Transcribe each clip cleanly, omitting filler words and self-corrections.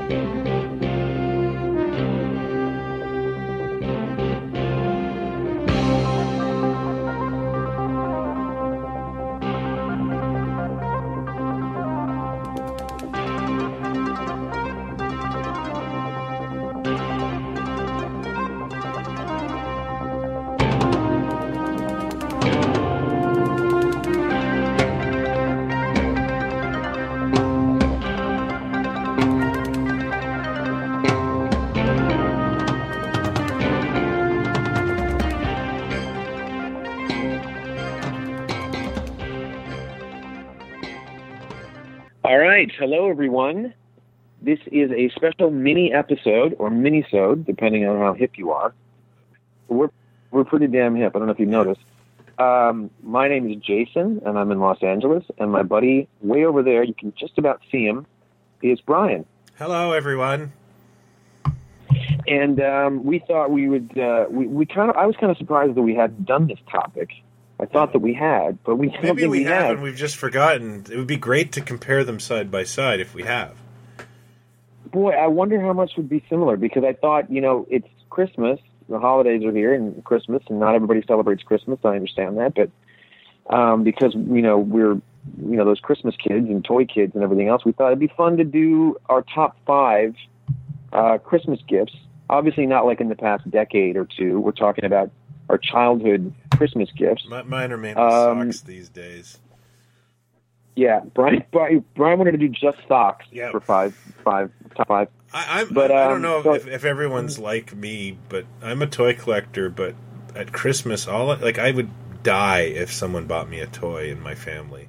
All right. Hello, everyone. This is a special mini episode, or mini-sode, depending on how hip you are. We're pretty damn hip. I don't know if you've noticed. My name is Jason, and I'm in Los Angeles. And my buddy way over there, you can just about see him, is Brian. Hello, everyone. And we thought we would. I was kind of surprised that we hadn't done this topic. I thought that we had, but we don't Maybe think we have, had. and we've just forgotten. It would be great to compare them side by side if we have. Boy, I wonder how much would be similar, because I thought, it's Christmas, the holidays are here, and Christmas, and not everybody celebrates Christmas. I understand that, but because we're those Christmas kids and toy kids and everything else, we thought it'd be fun to do our top 5 Christmas gifts. Obviously, not like in the past decade or two. We're talking about our childhood Christmas gifts. Mine are mainly socks these days. Yeah, Brian wanted to do just socks for top 5. I don't know if everyone's like me, but I'm a toy collector. But at Christmas, I would die if someone bought me a toy in my family.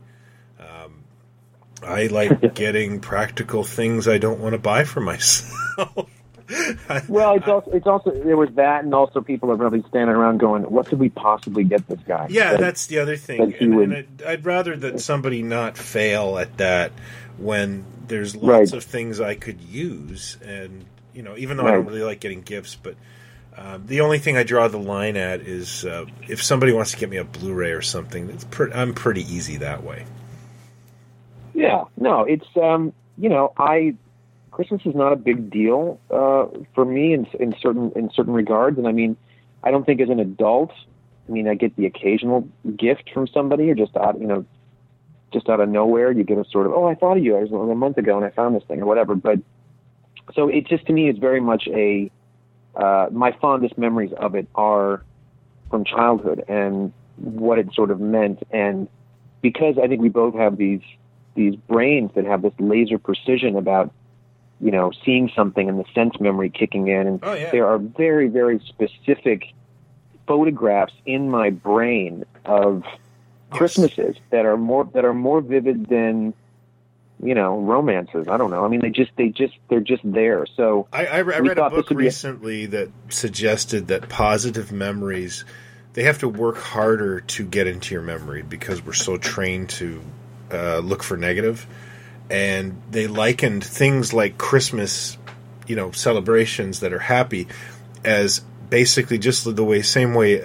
I like getting practical things I don't want to buy for myself. Well, it's also there was that, and also people are really standing around going, "What could we possibly get this guy?" Yeah, that's the other thing. And I'd rather that somebody not fail at that when there's lots of things I could use, and even though I don't really like getting gifts, but the only thing I draw the line at is if somebody wants to get me a Blu-ray or something. I'm pretty easy that way. Yeah, no, it's Christmas is not a big deal for me in certain regards, and I mean, I don't think as an adult, I get the occasional gift from somebody, or just out of nowhere, you get a sort of, oh, I thought of you. I was a month ago and I found this thing or whatever. But so it just, to me, is very much my fondest memories of it are from childhood and what it sort of meant, and because I think we both have these brains that have this laser precision about seeing something and the sense memory kicking in. And there are very, very specific photographs in my brain of Christmases that are more vivid than, romances. I don't know. I mean, they're just there. So I read a book recently that suggested that positive memories, they have to work harder to get into your memory because we're so trained to look for negative. And they likened things like Christmas, celebrations that are happy as basically just the same way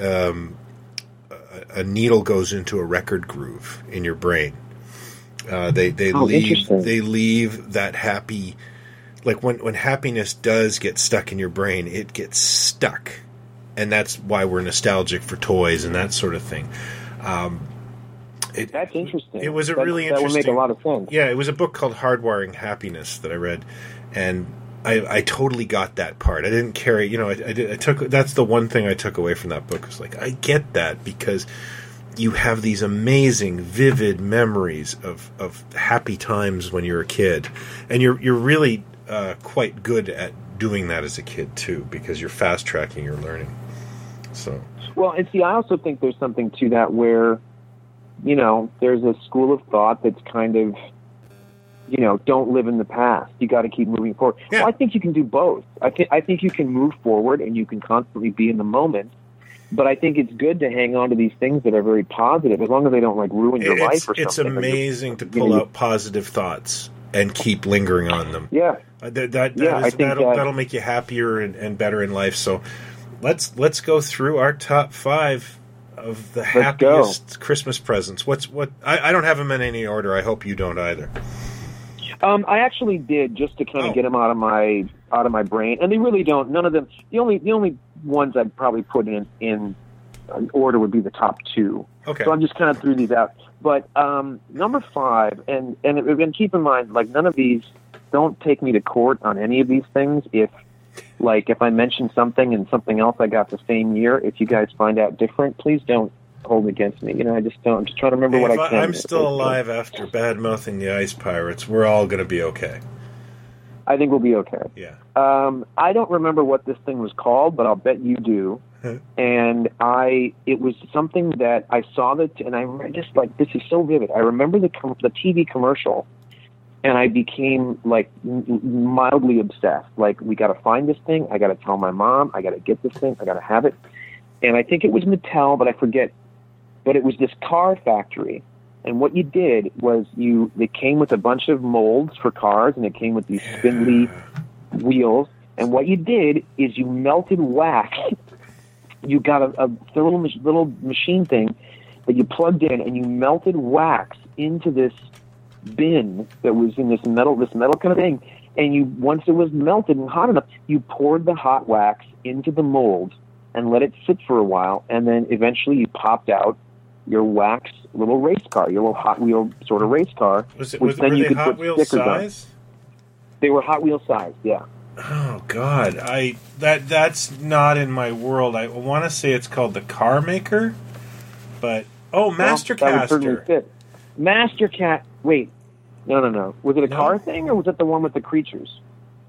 a needle goes into a record groove in your brain. They leave that happy, like when happiness does get stuck in your brain, it gets stuck, and that's why we're nostalgic for toys and that sort of thing. That's interesting. It was really interesting. That would make a lot of sense. Yeah, it was a book called Hardwiring Happiness that I read, and I totally got that part. I didn't carry, that's the one thing I took away from that book, was like, I get that, because you have these amazing, vivid memories of happy times when you're a kid, and you're really quite good at doing that as a kid too, because you're fast tracking your learning. So, well, and see, I also think there's something to that where, there's a school of thought that's kind of, don't live in the past. You got to keep moving forward. Yeah. Well, I think you can do both. I think you can move forward and you can constantly be in the moment. But I think it's good to hang on to these things that are very positive, as long as they don't ruin your life or something. It's amazing to pull out positive thoughts and keep lingering on them. Yeah, that'll make you happier and better in life. So let's go through our top 5 of the happiest Christmas presents. I don't have them in any order. I hope you don't either. I actually did, just to kind of get them out of my brain, and they really don't. None of them. The only ones I'd probably put in order would be the top two. Okay. So I'm just kind of threw these out. But number 5, and keep in mind, like, none of these, don't take me to court on any of these things. If I mention something and something else I got the same year, if you guys find out different, please don't hold it against me. I just don't. I'm just trying to remember what I can. I'm still alive after bad-mouthing the Ice Pirates. We're all going to be okay. I think we'll be okay. Yeah. I don't remember what this thing was called, but I'll bet you do. And it was something that I saw that, and I just, like, this is so vivid. I remember the TV commercial, and I became, like, mildly obsessed. Like, we got to find this thing. I got to tell my mom. I got to get this thing. I got to have it. And I think it was Mattel, but I forget. But it was this car factory. And what you did was it came with a bunch of molds for cars, and it came with these spindly wheels. And what you did is you melted wax. You got a little machine thing that you plugged in, and you melted wax into this bin that was in this metal kind of thing. And once it was melted and hot enough, you poured the hot wax into the mold and let it sit for a while, and then eventually you popped out your wax little race car, your little Hot Wheel sort of race car. Were they Hot Wheels size? They were Hot Wheel size, yeah. Oh God, that's not in my world. I want to say it's called the Car Maker, but Mastercaster. That would certainly fit. Mastercat. Wait, no. Was it a car thing, or was it the one with the creatures?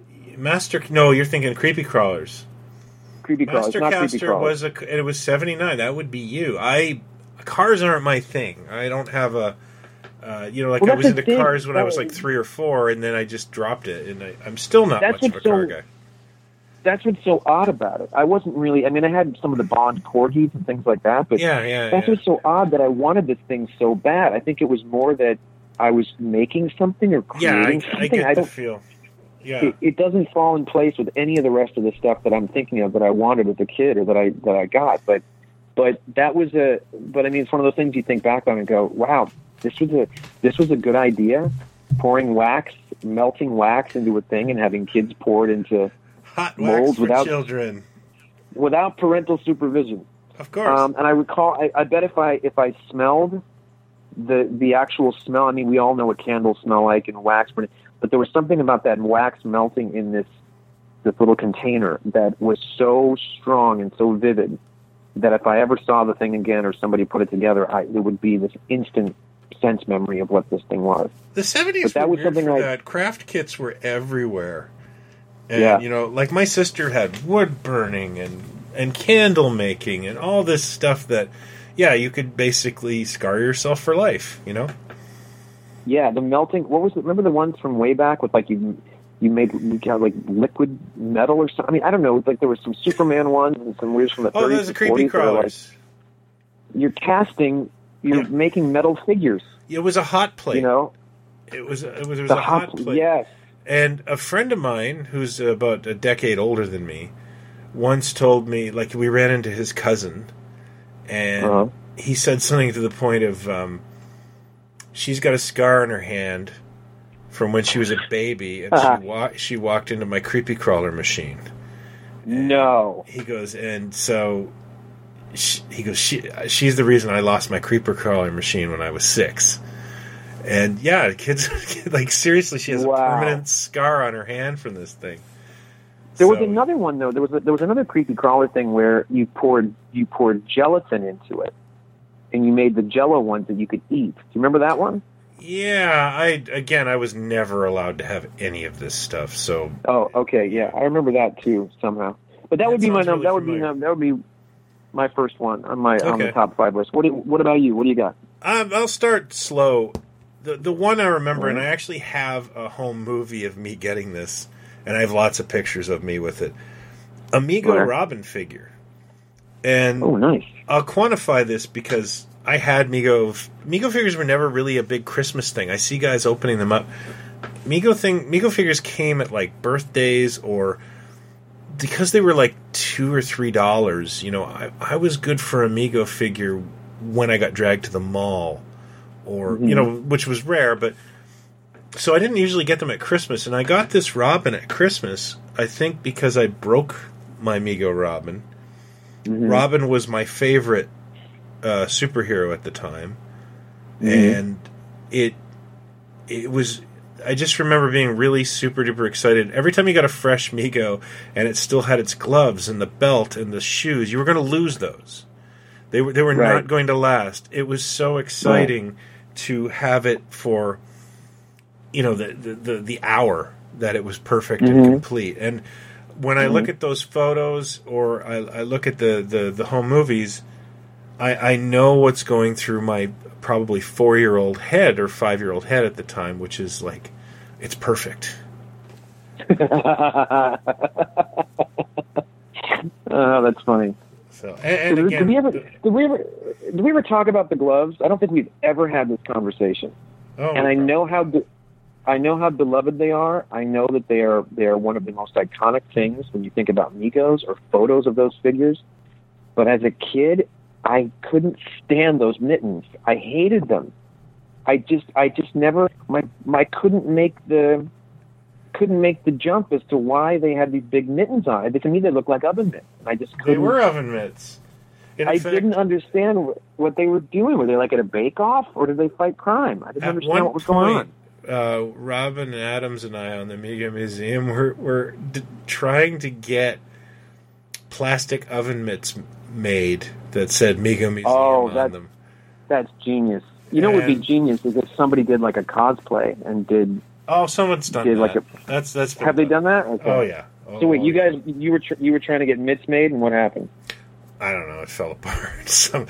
No, you're thinking Creepy Crawlers. Creepy Crawlers, not Creepy Crawlers. It was 79. That would be you. Cars aren't my thing. I don't have a. I was into cars when I was like 3 or 4, and then I just dropped it, and I'm still not much of a car guy. That's what's so odd about it. I wasn't really. I mean, I had some of the Bond Corgis and things like that, but that's what's so odd that I wanted this thing so bad. I think it was more that I was making something or creating something. I get the feel. Yeah, it doesn't fall in place with any of the rest of the stuff that I'm thinking of that I wanted as a kid or that I got. But that was But I mean, it's one of those things you think back on and go, wow. This was a good idea. Pouring wax, melting wax into a thing, and having kids pour it into hot molds wax for children without parental supervision. Of course. And I recall, I bet if I smelled the actual smell, I mean, we all know what candles smell like and wax, but there was something about that wax melting in this little container that was so strong and so vivid that if I ever saw the thing again or somebody put it together, it would be this instant sense memory of what this thing was. The 70s were weird for that. Craft kits were everywhere. And, like my sister had wood burning and candle making and all this stuff that, you could basically scar yourself for life, Yeah, the melting, what was it? Remember the ones from way back with, like, you got like liquid metal or something? I mean, I don't know. Like there was some Superman ones and some weird from the 30s. Those are Creepy Crawlers. You're making metal figures. It was a hot plate. It was a hot plate. Yes. And a friend of mine, who's about a decade older than me, once told me, like, we ran into his cousin, and he said something to the point of, she's got a scar on her hand from when she was a baby, and she walked into my Creepy Crawler machine. No. He goes, and so she's the reason I lost my Creeper Crawler machine when I was 6. And kids, like, seriously, she has a permanent scar on her hand from this thing. There was another one though. There was another Creepy Crawler thing where you poured gelatin into it, and you made the Jello ones that you could eat. Do you remember that one? Yeah, I was never allowed to have any of this stuff. So. Oh, okay, yeah, I remember that too somehow. But that would be my number. That would be my first one on the top 5 list. What about you? What do you got? I'll start slow. The one I remember, and I actually have a home movie of me getting this, and I have lots of pictures of me with it. Amigo Robin figure. And nice. I'll quantify this because I had Mego figures were never really a big Christmas thing. I see guys opening them up. Mego figures came at like birthdays, or because they were like $2 or $3. I was good for a Mego figure when I got dragged to the mall, or which was rare. But So I didn't usually get them at Christmas, and I got this Robin at Christmas, I think because I broke my Mego Robin. Mm-hmm. Robin was my favorite superhero at the time, and it was... I just remember being really super duper excited. Every time you got a fresh Mego, and it still had its gloves and the belt and the shoes, you were going to lose those. They were not going to last. It was so exciting to have it for... the hour that it was perfect and complete. And when I look at those photos, or I look at the home movies, I know what's going through my probably 4-year-old head or 5-year-old head at the time, which is like, it's perfect. Oh, that's funny. So, and again, did we ever talk about the gloves? I don't think we've ever had this conversation. Oh, and I know how beloved they are. I know that they are one of the most iconic things when you think about Megos or photos of those figures. But as a kid, I couldn't stand those mittens. I hated them. I just never couldn't make the jump as to why they had these big mittens on. To me, they looked like oven mitts. I just couldn't. They were oven mitts. I didn't understand what they were doing. Were they like at a bake-off, or did they fight crime? I didn't understand what was going on. Robin Adams and I on the Mego Museum were trying to get plastic oven mitts made that said Mego Museum on them. That's genius. You know what would be genius is if somebody did like a cosplay and did... Oh, someone's done that. Like that's have they done that? Okay. Oh, yeah. So wait, you guys, you were trying to get mitts made, and what happened? I don't know. It fell apart.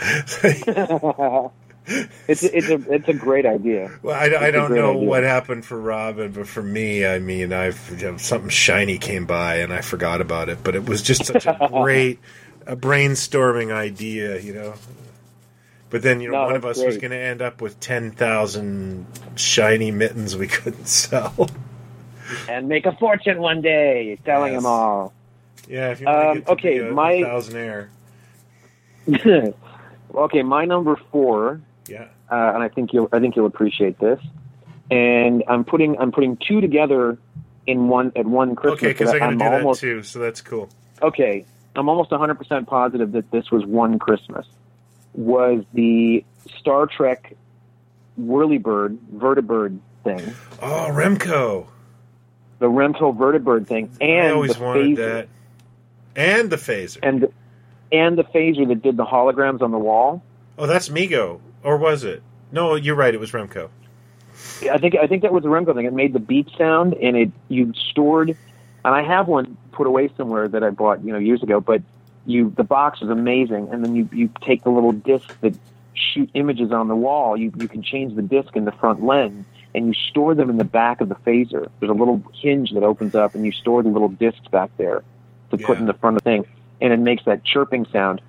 It's a great idea. Well, I don't know what happened for Robin, but for me, I mean, something shiny came by and I forgot about it. But it was just such a great brainstorming idea, But then, one of us was going to end up with 10,000 shiny mittens we couldn't sell. And make a fortune one day selling them all. Yeah, if you want to get to be a thousandaire. Okay, my number 4. Yeah. And I think you'll appreciate this. And I'm putting two together in one Christmas. Okay, because I'm going to do that too, so that's cool. Okay, I'm almost 100% positive that this was one Christmas. Was the Star Trek Whirlybird Vertibird thing? Oh, Remco. The Remco Vertibird thing, and I always wanted phaser. that. And the phaser. And the phaser that did the holograms on the wall. Oh, that's Mego, or was it? No, you're right. It was Remco. I think that was the Remco thing. It made the beep sound, and you stored. And I have one put away somewhere that I bought years ago. But the box is amazing, and then you take the little disc that shoot images on the wall. You can change the disc in the front lens, and you store them in the back of the phaser. There's a little hinge that opens up, and you store the little discs back there to put in the front of the thing, and it makes that chirping sound.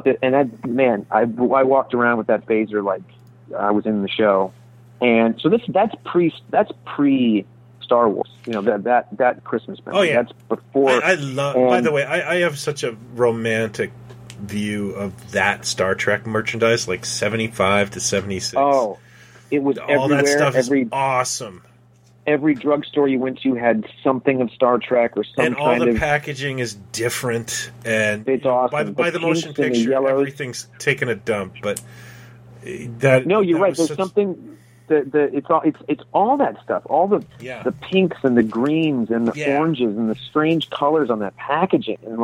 I walked around with that phaser like I was in the show, and so that's pre Star Wars. That Christmas memory. Oh yeah, that's before. I love. By the way, I have such a romantic view of that Star Trek merchandise, like 75 to 76. Oh, it was all everywhere. That stuff is awesome. Every drugstore you went to had something of Star Trek or some and all the packaging is different, and it's awesome. By the motion picture, everything's taken a dump. But that you're right. There's something. It's all that stuff. All the pinks and the greens and the oranges and the strange colors on that packaging, and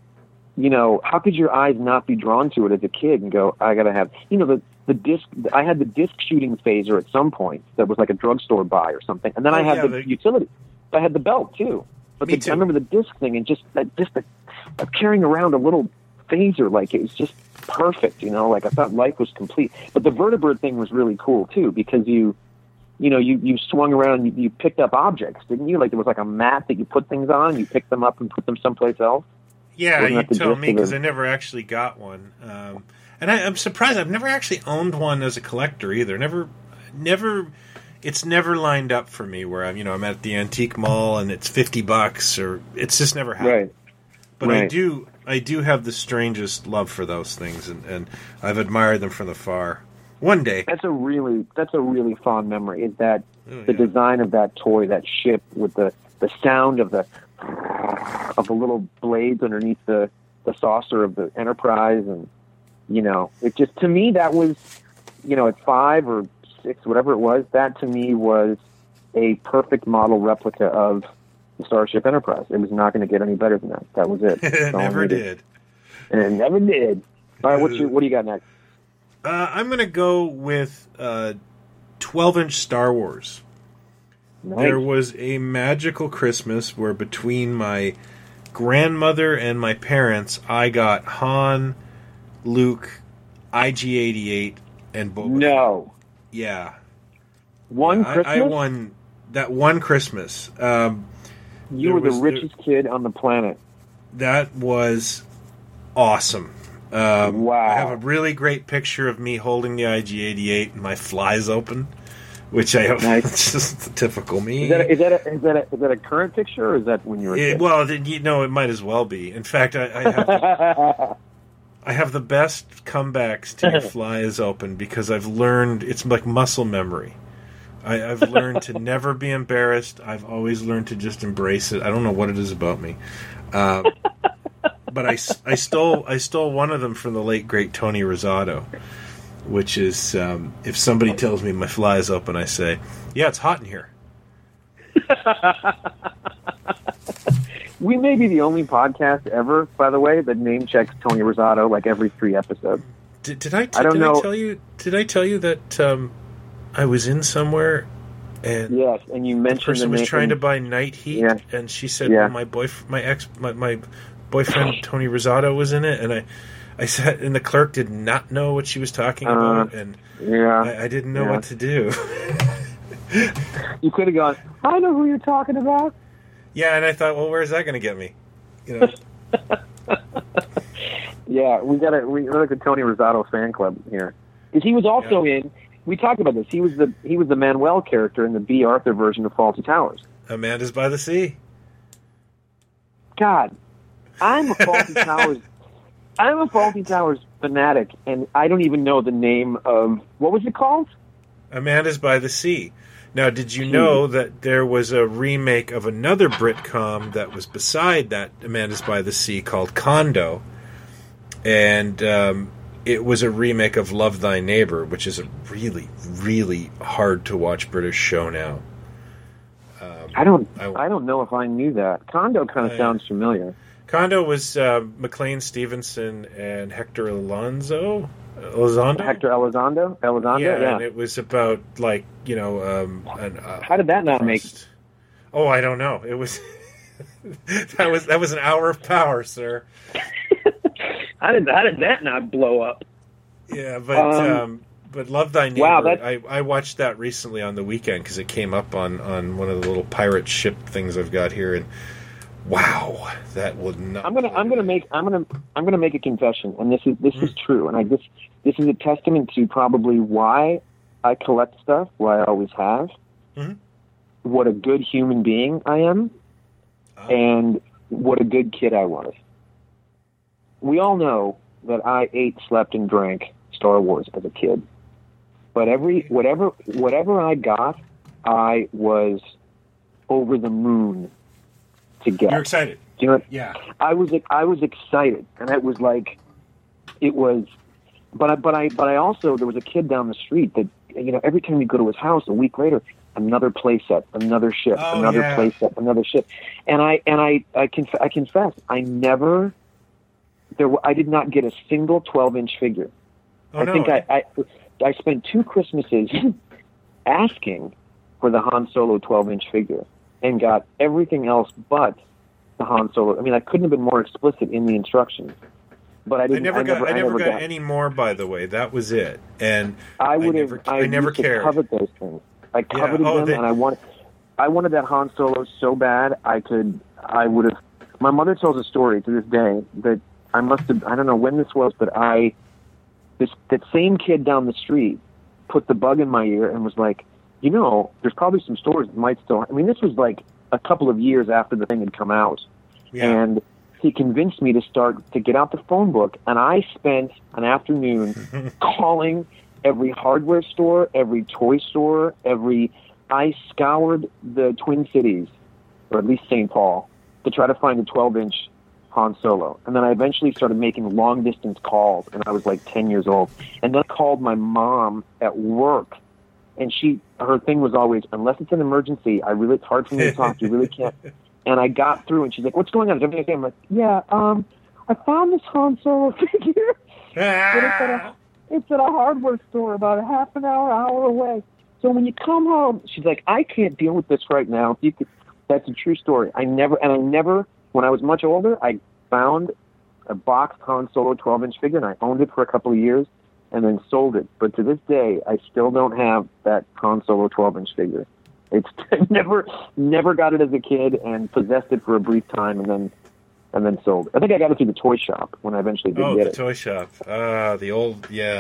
how could your eyes not be drawn to it as a kid and go, I gotta have the disc. I had the disc shooting phaser at some point that was like a drugstore buy or something, and then I had the utility. I had the belt too. But I remember the disc thing, and just carrying around a little phaser, like it was just perfect. I thought life was complete. But the Vertibird thing was really cool too, because you swung around and you picked up objects, didn't you? Like there was like a mat that you put things on, you picked them up and put them someplace else. Yeah, you tell me, because I never actually got one. And I'm surprised. I've never actually owned one as a collector either. Never. It's never lined up for me where I'm at the antique mall and it's $50 or it's just never happened. Right. But I do have the strangest love for those things, and I've admired them from afar. One day. That's a really fond memory. Is that The design of that toy, that ship, with the sound of the little blades underneath the saucer of the Enterprise, and it just, to me, that was, at 5 or 6, whatever it was, that to me was a perfect model replica of the Starship Enterprise. It was not going to get any better than that. That was it. It never did. And it never did. All right, what do you got next? I'm going to go with 12-inch Star Wars. Nice. There was a magical Christmas where between my grandmother and my parents, I got Han, Luke, IG-88, and Boba. No. Yeah. Christmas? I won that one Christmas. You were the richest kid on the planet. That was awesome. Wow. I have a really great picture of me holding the IG-88 and my flies open, which I have. Nice. It's just typical me. Is that a current picture, or is that when you were a kid? Well, it might as well be. In fact, I have the best comebacks to your flies open because I've learned, it's like muscle memory. I've learned to never be embarrassed. I've always learned to just embrace it. I don't know what it is about me. But I stole one of them from the late, great Tony Rosado, which is, if somebody tells me my fly is open, I say, yeah, it's hot in here. We may be the only podcast ever, by the way, that name checks Tony Rosado like every 3 episodes. Did I tell you that I was in somewhere and yes, and you mentioned the person was trying to buy night heat, and she said, well, my boyfriend Tony Rosado was in it, and I said, and the clerk did not know what she was talking about, and I didn't know what to do. You could have gone, I know who you're talking about. Yeah, and I thought, well, where's that going to get me? Yeah, we're like a Tony Rosado fan club here, because he was also in. We talked about this. He was the Manuel character in the B. Arthur version of Fawlty Towers. Amanda's by the Sea. God, I'm a Fawlty Towers fanatic, and I don't even know the name of, what was it called? Amanda's by the Sea. Now, did you know that there was a remake of another Britcom that was beside that Amanda's by the Sea called Condo, and it was a remake of Love Thy Neighbor, which is a really, really hard to watch British show now. I don't know if I knew that. Condo kind of sounds familiar. Condo was McLean Stevenson and Hector Elizondo. Hector Elizondo? Yeah. And it was about, like, how did that not make? Oh, I don't know. It was that was an hour of power, sir. How did that not blow up? Yeah, but Love Thy Neighbor. Wow, I watched that recently on the weekend because it came up on one of the little pirate ship things I've got here, and wow, that would not. I'm gonna make a confession, and this is true, and this is a testament to probably why I collect stuff, why I always have, what a good human being I am, and what a good kid I was. We all know that I ate, slept, and drank Star Wars as a kid, but whatever I got, I was over the moon to get. You're excited. You know, yeah. I was excited, and it was like, it was, but I also, there was a kid down the street that, every time you go to his house, a week later, another playset, another ship, playset, another ship, and I confess, I did not get a single 12-inch figure. I spent 2 Christmases asking for the Han Solo 12-inch figure, and got everything else but the Han Solo. I mean, I couldn't have been more explicit in the instructions. But I never got any more. By the way, that was it. And I never cared. Coveted those things. I coveted them, and I wanted that Han Solo so bad. I would have. My mother tells a story to this day that I must have. I don't know when this was, but that same kid down the street put the bug in my ear and was like, there's probably some stores that might still. I mean, this was like a couple of years after the thing had come out, and he convinced me to get out the phone book, and I spent an afternoon calling every hardware store, every toy store, every I scoured the Twin Cities, or at least St. Paul, to try to find a 12-inch Han Solo. And then I eventually started making long-distance calls, and I was like 10 years old. And then I called my mom at work, and her thing was always, unless it's an emergency, it's hard for me to talk. You really can't. And I got through, and she's like, what's going on? Is everything okay? I'm like, yeah, I found this Han Solo figure. But it's at a hardware store about a half an hour away. So when you come home, she's like, I can't deal with this right now. That's a true story. I never, when I was much older, I found a boxed Han Solo 12-inch figure, and I owned it for a couple of years and then sold it. But to this day, I still don't have that Han Solo 12-inch figure. It's never got it as a kid and possessed it for a brief time and then sold it. I think I got it through the toy shop when I eventually did get it. Oh, the toy shop. The old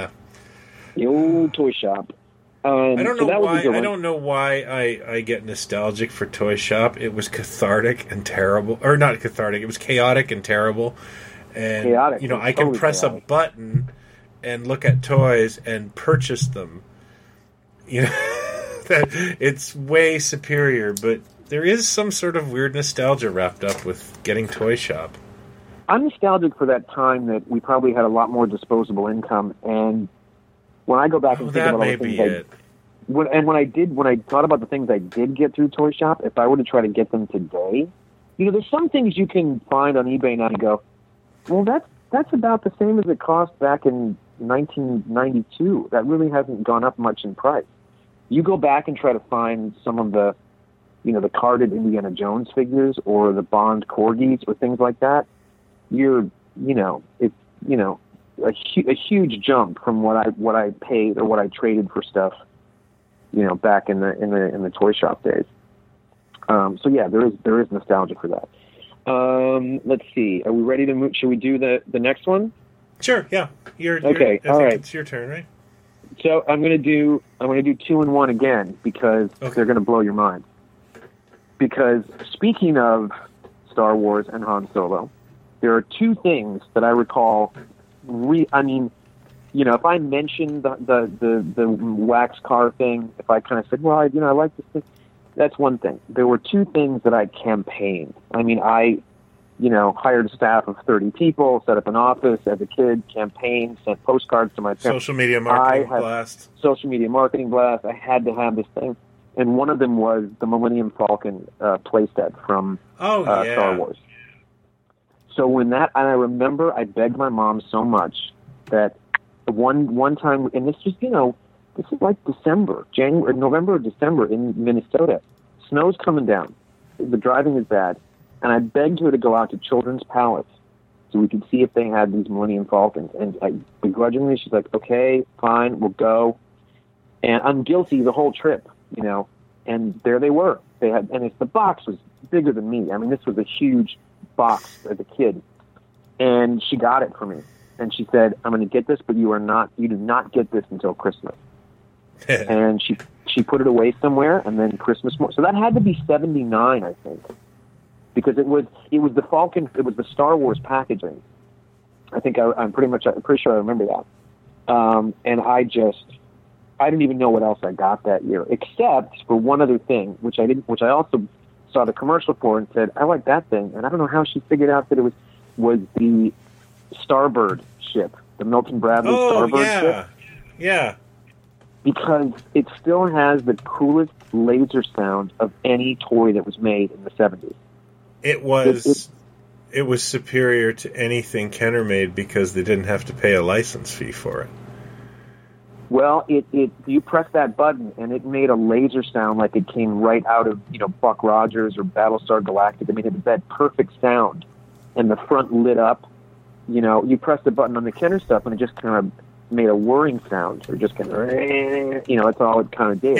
toy shop. I don't know why I get nostalgic for Toy Shop. It was cathartic and terrible. Or not cathartic, it was chaotic and terrible. And, chaotic. I can press a button and look at toys and purchase them. It's way superior, but there is some sort of weird nostalgia wrapped up with getting Toy Shop. I'm nostalgic for that time that we probably had a lot more disposable income, and when I go back and think about all the things when I thought about the things I did get through Toy Shop, if I were to try to get them today, there's some things you can find on eBay now and go, well, that's about the same as it cost back in 1992. That really hasn't gone up much in price. You go back and try to find some of the, the carded Indiana Jones figures or the Bond corgis or things like that. It's a huge jump from what I paid or what I traded for stuff, back in the toy shop days. So yeah, there is nostalgia for that. Let's see. Are we ready to move? Should we do the next one? Sure. Yeah. Okay. I think it's your turn, right? So I'm gonna do 2 and 1 again because they're gonna blow your mind. Because speaking of Star Wars and Han Solo, there are two things that I recall. If I mentioned the wax car thing, if I kind of said, well, I like this thing, that's one thing. There were two things that I campaigned. I hired a staff of 30 people, set up an office as a kid, campaigned, sent postcards to my parents. Social media marketing blast. Social media marketing blast. I had to have this thing. And one of them was the Millennium Falcon playset from Star Wars. So when I remember I begged my mom so much that one time, and this is like November or December in Minnesota. Snow's coming down. The driving is bad. And I begged her to go out to Children's Palace so we could see if they had these Millennium Falcons. And begrudgingly, she's like, okay, fine, we'll go. And I'm guilty the whole trip, and there they were. The box was bigger than me. This was a huge box as a kid. And she got it for me. And she said, I'm going to get this, but you do not get this until Christmas. And she put it away somewhere, and then Christmas morning. So that had to be 79, I think. Because it was the Falcon, it was the Star Wars packaging. I think I'm pretty sure I remember that. And I didn't even know what else I got that year, except for one other thing, which I also saw the commercial for and said, I like that thing. And I don't know how she figured out that it was the Starbird ship, the Milton Bradley Starbird ship. Yeah. Because it still has the coolest laser sound of any toy that was made in the 70s. It was superior to anything Kenner made because they didn't have to pay a license fee for it. Well, you press that button and it made a laser sound like it came right out of Buck Rogers or Battlestar Galactica. It was that perfect sound, and the front lit up. You press the button on the Kenner stuff and it just kind of made a whirring sound, or just kind of that's all it kind of did.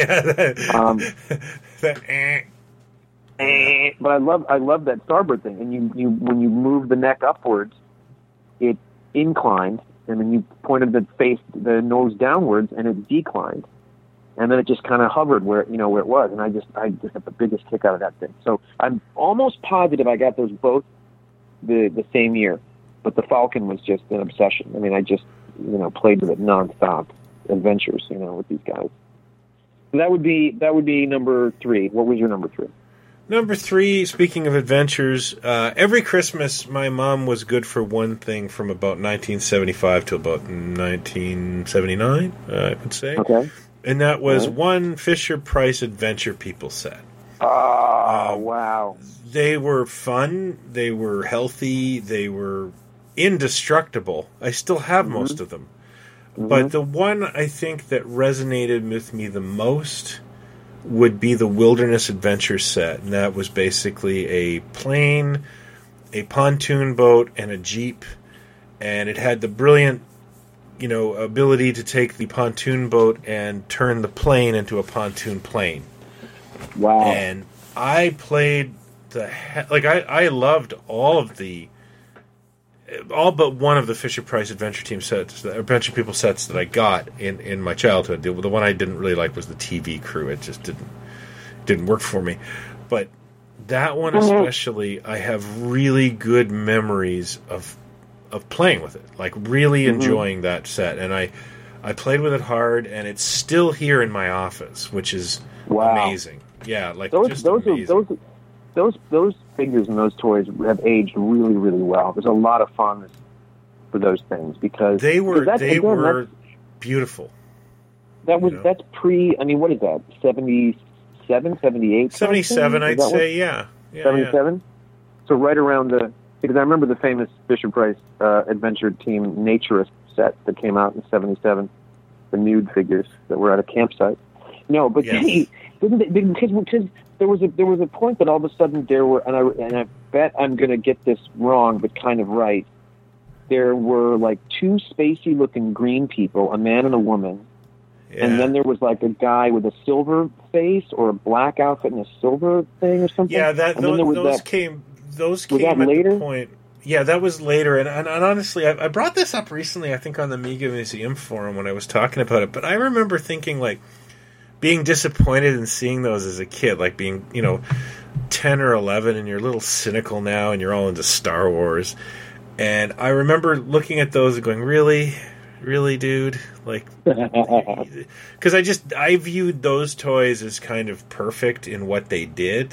Yeah, But I love that Starbird thing. And when you move the neck upwards, it inclined, and then you pointed the nose downwards, and it declined, and then it just kind of hovered where it was. And I just got the biggest kick out of that thing. So I'm almost positive I got those both the same year, but the Falcon was just an obsession. I just played with it nonstop, adventures, with these guys. That would be number 3. What was your number 3? Number 3, speaking of adventures, every Christmas my mom was good for one thing from about 1975 to about 1979, I would say. Okay. And that was one Fisher-Price Adventure People set. Oh, wow. They were fun, they were healthy, they were indestructible. I still have most of them. But the one I think that resonated with me the most would be the Wilderness Adventure set. And that was basically a plane, a pontoon boat, and a Jeep. And it had the brilliant, ability to take the pontoon boat and turn the plane into a pontoon plane. Wow. And I played I loved all but one of the Fisher-Price Adventure Team sets, Adventure People sets that I got in my childhood. The one I didn't really like was the TV Crew. It just didn't work for me. But that one especially, I have really good memories of playing with it, like really enjoying that set. And I played with it hard, and it's still here in my office, which is amazing. Yeah, like just amazing. Those figures and those toys have aged really, really well. There's a lot of fun for those things because they were beautiful. That's pre. I mean, what is that? 77, 78? 77, I'd say. Yeah. 77. So right around because I remember the famous Fisher-Price Adventure Team Naturist set that came out in 77. The nude figures that were at a campsite. No, but because there was a point that all of a sudden there were, and I bet I'm going to get this wrong, but kind of right. There were like 2 spacey looking green people, a man and a woman, and then there was like a guy with a silver face or a black outfit and a silver thing or something. Yeah, those came at later? The point. Yeah, that was later, and honestly, I brought this up recently. I think on the Amiga Museum forum when I was talking about it, but I remember thinking like, being disappointed in seeing those as a kid, like being, 10 or 11 and you're a little cynical now and you're all into Star Wars. And I remember looking at those and going, really, dude? Like, because I viewed those toys as kind of perfect in what they did.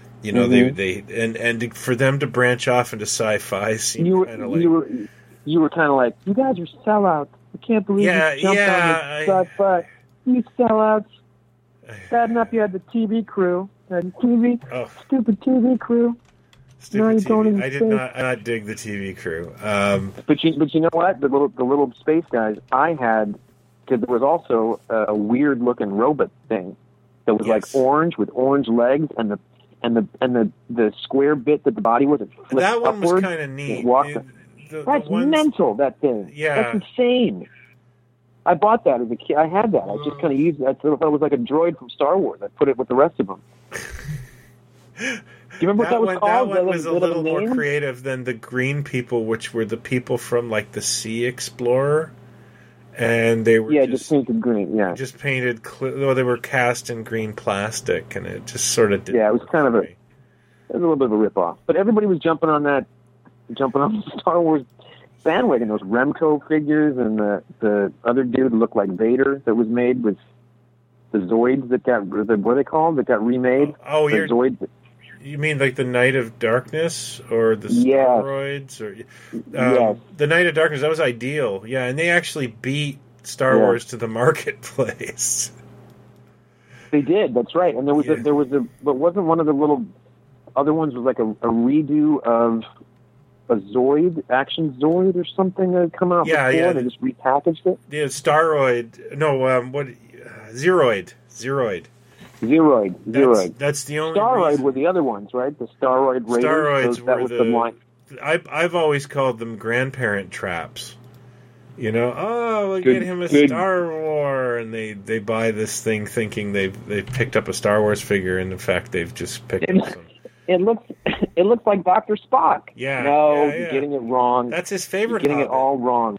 They for them to branch off into sci-fi seemed kind of like... You were kind of like, you guys are sellouts. I can't believe you jumped on the sci-fi. You sellouts. Bad enough you had the TV Crew. Stupid TV Crew. Now you're going I did not dig the TV Crew. But you know what? The little space guys I had, because there was also a weird looking robot thing that was like orange with orange legs and the square bit that the body was. It flipped that one upward, was kind of neat. That's mental. That thing. Yeah, that's insane. I bought that as a kid. I had that. I just kind of used it. I thought it was like a droid from Star Wars. I put it with the rest of them. Do you remember what that was called? That one was a little more creative than the green people, which were the people from like the Sea Explorer, and they were just painted green. Yeah, just painted. They were cast in green plastic, and it just sort of did. Yeah, it was kind of it was a little bit of a rip-off. But everybody was jumping on the Star Wars bandwagon. Those Remco figures and the other dude looked like Vader that was made with the Zoids that got, what are they called? That got remade? The Zoids. You mean like the Knight of Darkness or the Steroids? Yes. The Knight of Darkness, that was Ideal. Yeah, and they actually beat Star Wars to the marketplace. They did, that's right. And but wasn't one of the little other ones was like a redo of a Zoid, Action Zoid or something that had come out before, and they just repackaged it? Yeah, Staroid. No, Zeroid. That's the only Staroid reason. were the other ones, right? The Staroid Raiders. Staroids that was the line. I've always called them grandparent traps. We'll get him a Star Wars, and they buy this thing thinking they've picked up a Star Wars figure, and in fact they've just picked up some. It looks like Dr. Spock. Yeah. No, you're getting it wrong. That's his favorite. You're getting it all wrong.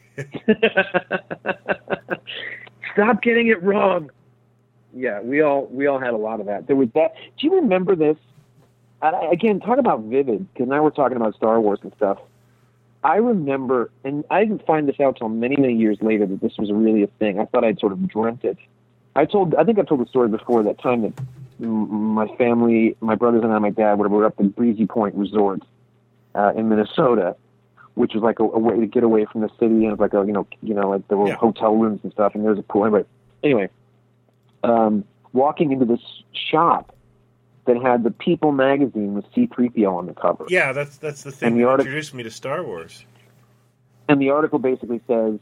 Stop getting it wrong. Yeah, we all had a lot of that. There was that. Do you remember this? Again, talk about vivid, because now we're talking about Star Wars and stuff. I remember, and I didn't find this out till many, many years later that this was really a thing. I thought I'd sort of dreamt it. I think I've told the story before, that time that my family, my brothers and I, my dad, whatever, we were up in Breezy Point Resort in Minnesota, which was like a way to get away from the city, and it was like like there were hotel rooms and stuff, and there was a pool. Anyway, walking into this shop that had the People magazine with C-3PO on the cover. Yeah, that's the thing that introduced me to Star Wars. And the article basically says,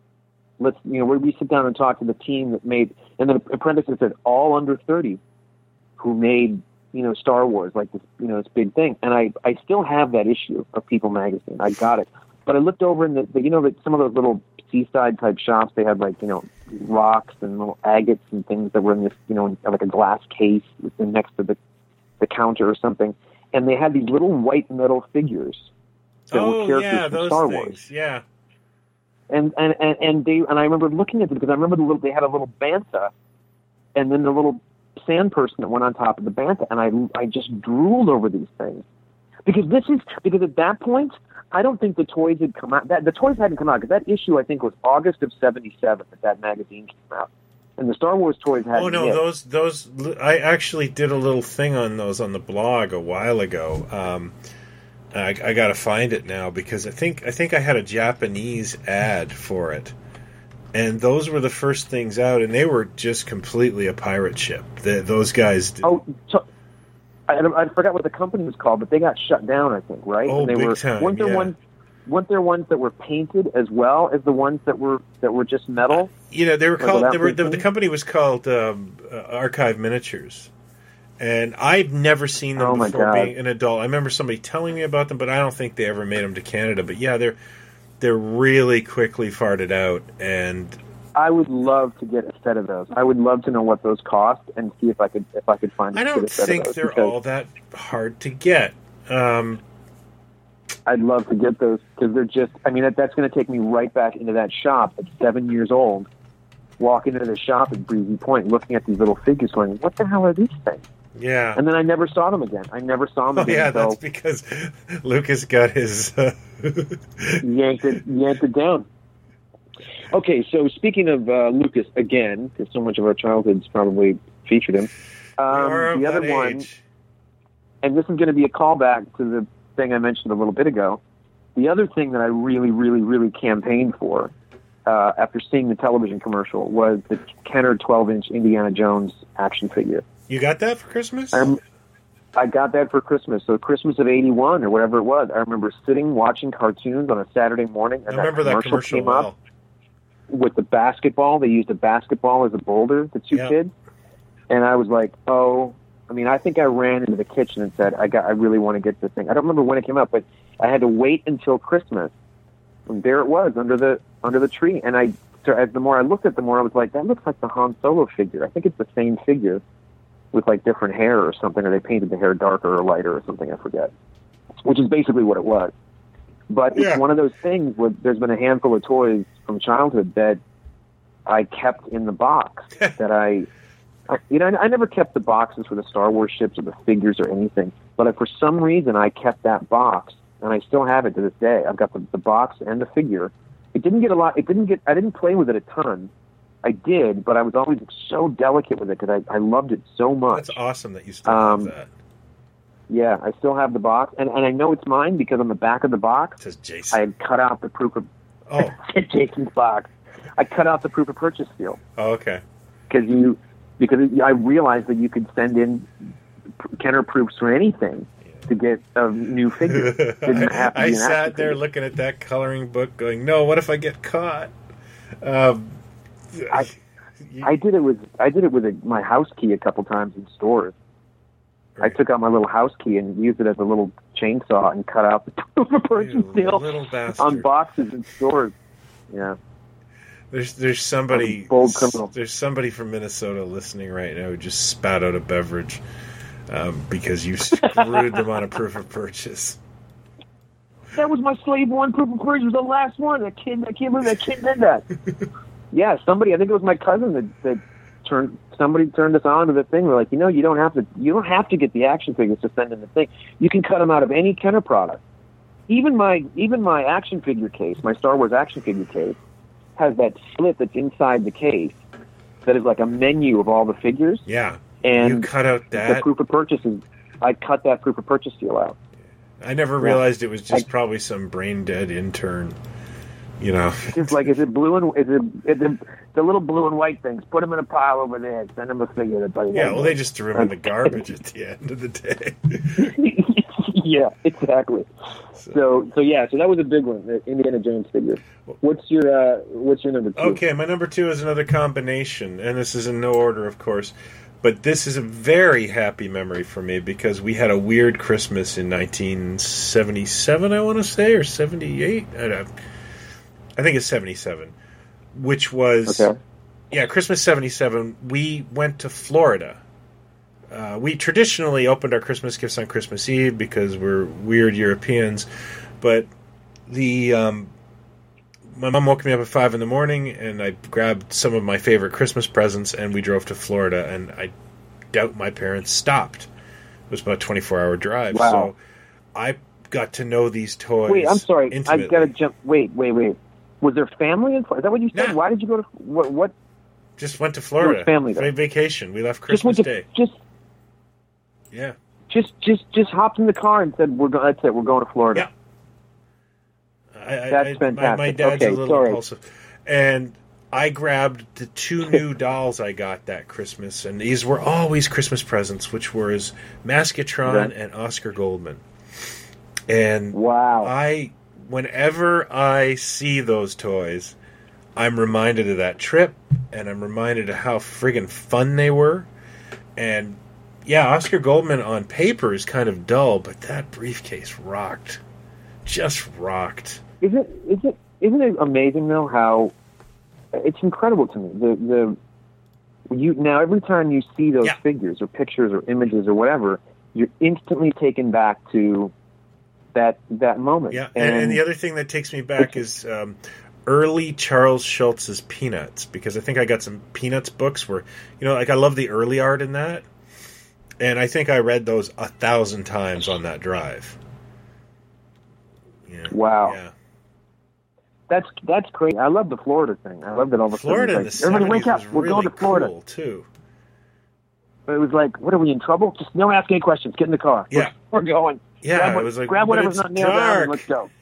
we sit down and talk to the team that made, and then apprentices said all under 30 who made, Star Wars, like this, this big thing. And I still have that issue of People magazine. I got it. But I looked over in that some of those little seaside type shops, they had like, rocks and little agates and things that were in this, like a glass case next to the counter or something. And they had these little white metal figures that were characters from Star Wars. Yeah. And I remember looking at them, because I remember they had a little bantha, and then the little sand person that went on top of the bantha, and I just drooled over these things, because at that point I don't think the toys had come out. The toys hadn't come out, because that issue I think was August of '77 that magazine came out, and the Star Wars toys hadn't. Oh no, hit. those I actually did a little thing on those on the blog a while ago. I got to find it now, because I think I had a Japanese ad for it, and those were the first things out, and they were just completely a pirate ship. Those guys did. Oh, so I forgot what the company was called, but they got shut down, I think, right? Oh, and they big time. Weren't there ones that were painted as well as the ones that were just metal? They were called. The company was called Archive Miniatures. And I've never seen them before being an adult. I remember somebody telling me about them, but I don't think they ever made them to Canada. But yeah, they're really quickly farted out. And I would love to get a set of those. I would love to know what those cost and see if I could find. I don't think they're all that hard to get. I'd love to get those, because they're just. I mean, that's going to take me right back into that shop at 7 years old, walking into the shop at Breezy Point, looking at these little figures, going, "What the hell are these things?" Yeah. And then I never saw them again. Oh, yeah, that's because Lucas got his... yanked it down. Okay, so speaking of Lucas again, because so much of our childhoods probably featured him, the other one, and this is going to be a callback to the thing I mentioned a little bit ago, the other thing that I really, really, really campaigned for after seeing the television commercial was the Kenner 12-inch Indiana Jones action figure. You got that for Christmas? I got that for Christmas. So Christmas of '81 or whatever it was. I remember sitting watching cartoons on a Saturday morning, and I remember that commercial came up with the basketball. They used a basketball as a boulder, the two kids, and I was like, I think I ran into the kitchen and said, I really want to get this thing. I don't remember when it came out, but I had to wait until Christmas, and there it was under the tree. And the more I looked at it, the more I was like, that looks like the Han Solo figure. I think it's the same figure, with like different hair or something, or they painted the hair darker or lighter or something, I forget. Which is basically what it was. But it's one of those things where there's been a handful of toys from childhood that I kept in the box. That I never kept the boxes for the Star Wars ships or the figures or anything. But for some reason, I kept that box, and I still have it to this day. I've got the box and the figure. I didn't play with it a ton. I did, but I was always so delicate with it because I loved it so much. That's awesome that you still have that. Yeah, I still have the box, and I know it's mine because on the back of the box, it says Jason. I had cut out the proof of Jason's box. I cut out the proof of purchase seal. Oh, okay. Because I realized that you could send in Kenner proofs for anything to get a new figure. Didn't have to I sat there looking at that coloring book, going, "No, what if I get caught?" I did it with my house key a couple times in stores. Right. I took out my little house key and used it as a little chainsaw and cut out the proof of purchase seal on boxes in stores. Yeah. There's somebody bold criminal. There's somebody from Minnesota listening right now who just spat out a beverage because you screwed them on a proof of purchase. That was my Slave One proof of purchase. It was the last one. I can't believe that kid did that. Yeah, somebody. I think it was my cousin that turned us on to the thing. We're like, you don't have to get the action figures to send in the thing. You can cut them out of any Kenner product. Even my action figure case, my Star Wars action figure case, has that slit that's inside the case that is like a menu of all the figures. Yeah. And you cut out that. The proof of purchase I cut that proof of purchase seal out. I never realized it was just probably some brain dead intern. You know, it's like, is it blue and is it the little blue and white things? Put them in a pile over there. Send them a figure. Yeah, well, they just threw them in the garbage at the end of the day. Yeah, exactly. So that was a big one, the Indiana Jones figure. What's your number 2? Okay, my number 2 is another combination, and this is in no order, of course. But this is a very happy memory for me because we had a weird Christmas in 1977, I want to say, or 78. I think it's 77, which was, Christmas 77. We went to Florida. We traditionally opened our Christmas gifts on Christmas Eve because we're weird Europeans. But my mom woke me up at 5 in the morning, and I grabbed some of my favorite Christmas presents, and we drove to Florida. And I doubt my parents stopped. It was about a 24-hour drive. Wow. So I got to know these toys. Wait, I'm sorry. Intimately. I've got to jump. Wait. Was there family in Florida? Is that what you said? Nah. Why did you go to what? Just went to Florida. Family there. Vacation. We left Christmas Day. Yeah. Just hopped in the car and said, that's it. We're going to Florida. Yeah. That's fantastic. My dad's a little impulsive. And I grabbed the 2 new dolls I got that Christmas, and these were always Christmas presents, which was Maskatron and Oscar Goldman. And whenever I see those toys, I'm reminded of that trip, and I'm reminded of how friggin' fun they were. And yeah, Oscar Goldman on paper is kind of dull, but that briefcase rocked. Just rocked. Isn't it amazing though how it's incredible to me. Now every time you see those figures or pictures or images or whatever, you're instantly taken back to that moment. Yeah, and the other thing that takes me back is early Charles Schultz's Peanuts, because I think I got some Peanuts books where, like I love the early art in that, and I think I read those 1,000 times on that drive. Yeah. Wow. Yeah. That's crazy. I love the Florida thing. I love that all the Florida in the 70s everybody wake up. was We're really going to Florida cool too. But it was like, what are we in trouble? Just no ask any questions. Get in the car. Yeah. We're going. Yeah, it was like, grab whatever's not nailed down and let's go.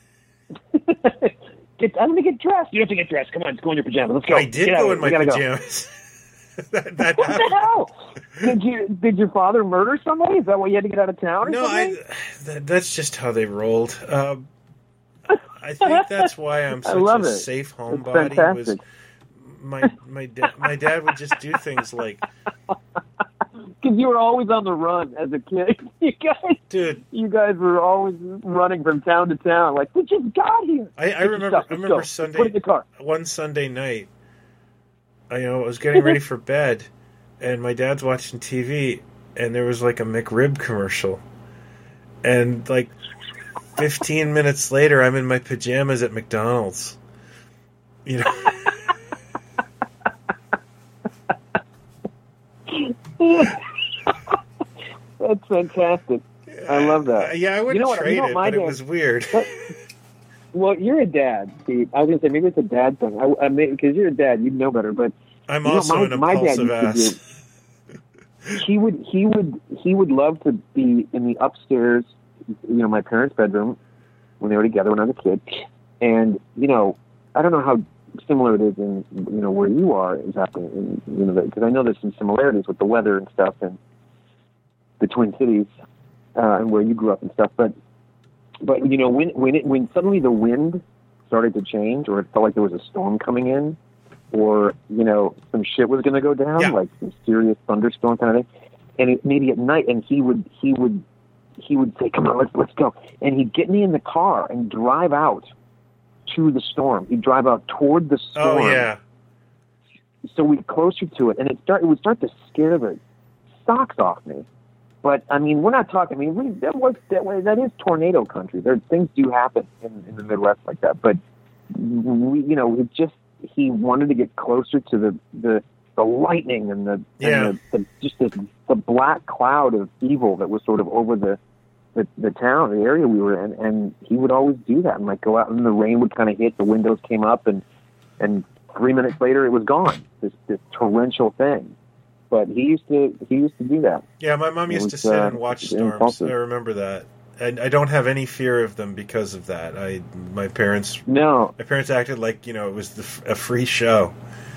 I'm going to get dressed. You don't have to get dressed. Come on, let's go in your pajamas. Let's go. I did go in my pajamas. What the hell? Did your father murder somebody? Is that why you had to get out of town? No, that's just how they rolled. I think that's why I'm such a safe homebody. Fantastic. My dad would just do things like, because you were always on the run as a kid. You guys were always running from town to town. Like, we just got here. I remember Sunday. Put it in the car. One Sunday night, I was getting ready for bed, and my dad's watching TV, and there was like a McRib commercial, and like 15 minutes later, I'm in my pajamas at McDonald's. That's fantastic. I love that. Yeah, I wouldn't trade it, but it was weird. Well, you're a dad, Steve. I was going to say, maybe it's a dad thing. Because you're a dad, you'd know better. But I'm also an impulsive ass. He would love to be in the upstairs, my parents' bedroom when they were together when I was a kid. And, I don't know how similar it is in, where you are exactly, because I know there's some similarities with the weather and stuff and the Twin Cities and where you grew up and stuff. But when suddenly the wind started to change, or it felt like there was a storm coming in, or some shit was going to go down, like some serious thunderstorm kind of thing, and maybe at night, and he would say, "Come on, let's go," and he'd get me in the car and drive out to the storm. He'd drive out toward the storm. Oh yeah. So we'd closer to it, and it would start to scare the socks off me. But I mean, we're not talking. I mean, that is tornado country. Things do happen in the Midwest like that. But he wanted to get closer to the lightning and the black cloud of evil that was sort of over the town, the area we were in, and he would always do that and like go out, and the rain would kind of hit, the windows came up, and 3 minutes later, it was gone. This torrential thing. But he used to do that. Yeah, my mom used to sit and watch storms. Impulsive. I remember that. And I don't have any fear of them because of that. My parents acted like, it was a free show.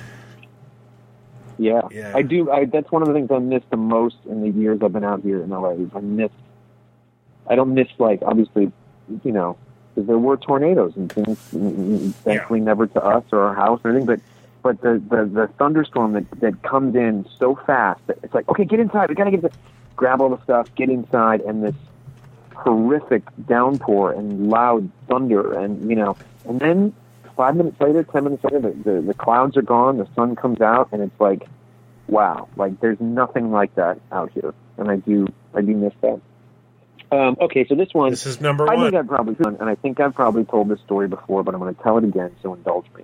Yeah. I do. That's one of the things I miss the most in the years I've been out here in LA. I don't miss, like, obviously, because there were tornadoes and things, thankfully never to us or our house or anything, but the thunderstorm that comes in so fast that it's like, okay, get inside. We got to grab all the stuff, get inside, and this horrific downpour and loud thunder, and then 5 minutes later, 10 minutes later, the clouds are gone, the sun comes out, and it's like, wow, like there's nothing like that out here, and I do miss that. Okay, so this is number one. I think I've probably told this story before, but I'm going to tell it again, so indulge me.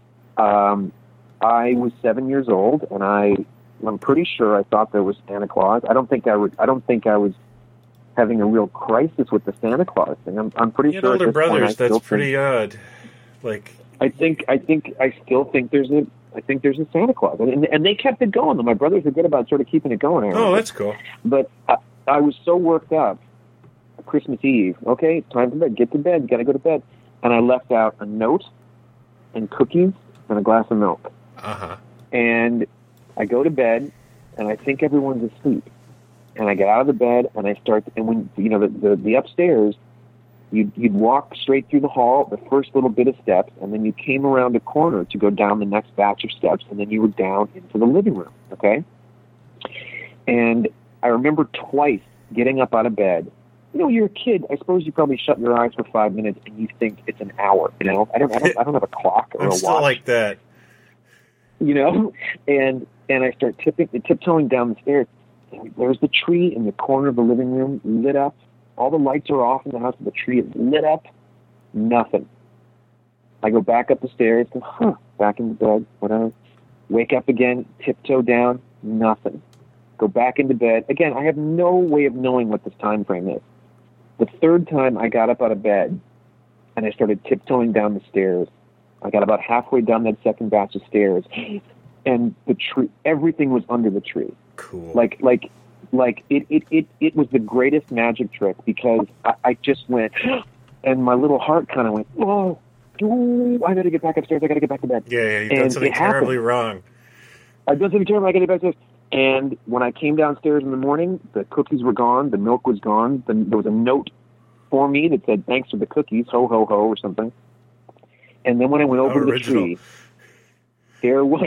I was 7 years old, and I'm pretty sure I thought there was Santa Claus. I don't think I was having a real crisis with the Santa Claus thing. I'm pretty sure. Older brothers, that's pretty odd. Like, I still think there's a Santa Claus, and they kept it going. My brothers are good about sort of keeping it going. Oh, that's cool. But I was so worked up. Christmas Eve. Okay, it's time for bed. Get to bed. You got to go to bed. And I left out a note and cookies and a glass of milk. And I go to bed, and I think everyone's asleep. And I get out of the bed, and I start. And when the upstairs, you'd walk straight through the hall, the first little bit of steps, and then you came around a corner to go down the next batch of steps, and then you were down into the living room. Okay. And I remember twice getting up out of bed. You're a kid. I suppose you probably shut your eyes for 5 minutes and you think it's an hour. I don't have a clock or a watch. I'm still like that. And I start tiptoeing down the stairs. There's the tree in the corner of the living room lit up. All the lights are off in the house, but the tree is lit up. Nothing. I go back up the stairs. Back in the bed. Whatever. Wake up again. Tiptoe down. Nothing. Go back into bed. Again, I have no way of knowing what this time frame is. The third time I got up out of bed and I started tiptoeing down the stairs. I got about halfway down that second batch of stairs, and the tree, everything was under the tree. Cool. Like it was the greatest magic trick, because I just went, and my little heart kind of went, whoa, I got to get back upstairs. I got to get back to bed. Yeah, you've done something terribly wrong. I've done something terrible. I got to get back upstairs. And when I came downstairs in the morning, the cookies were gone, the milk was gone. There was a note for me that said, "Thanks for the cookies, ho, ho, ho," or something. And then when I went over to the tree, there was,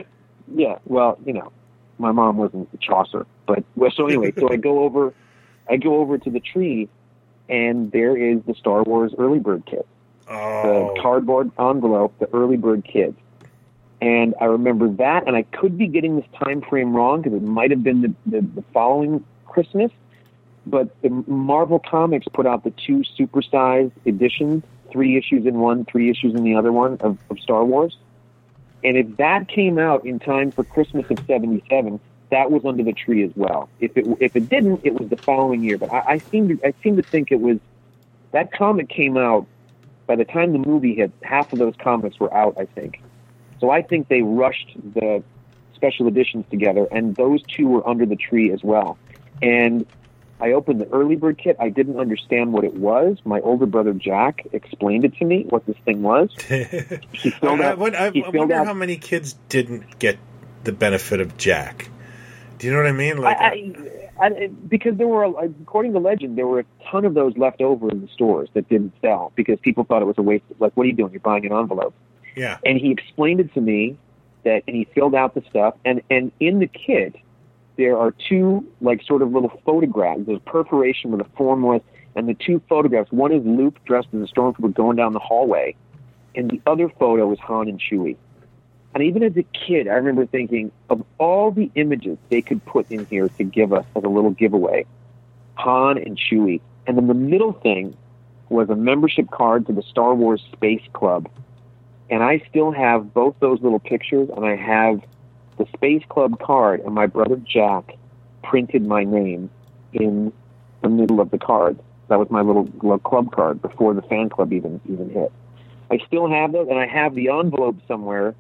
my mom wasn't Chaucer. But, so anyway, so I go over to the tree, and there is the Star Wars Early Bird Kit. Oh. The cardboard envelope, the Early Bird Kit. And I remember that, and I could be getting this time frame wrong, because it might have been the following Christmas, but the Marvel Comics put out the 2 supersized editions, 3 issues in one, 3 issues in the other one of Star Wars. And if that came out in time for Christmas of '77, that was under the tree as well. If it didn't, it was the following year. But I seem to think it was, that comic came out, by the time the movie hit, half of those comics were out, I think. So I think they rushed the special editions together, and those 2 were under the tree as well. And I opened the Early Bird Kit. I didn't understand what it was. My older brother, Jack, explained it to me, what this thing was. I wonder how many kids didn't get the benefit of Jack. Do you know what I mean? Like, because there were, according to legend, there were a ton of those left over in the stores that didn't sell, because people thought it was a waste. Like, what are you doing? You're buying an envelope. Yeah. And he explained it to me, and he filled out the stuff. And in the kit, there are 2, like, sort of little photographs. There's a perforation where the form was, and the 2 photographs, one is Luke dressed as a stormtrooper going down the hallway, and the other photo is Han and Chewie. And even as a kid, I remember thinking, of all the images they could put in here to give us as a little giveaway, Han and Chewie. And then the middle thing was a membership card to the Star Wars Space Club. And I still have both those little pictures, and I have the Space Club card, and my brother Jack printed my name in the middle of the card. That was my little club card before the fan club even hit. I still have those, and I have the envelope somewhere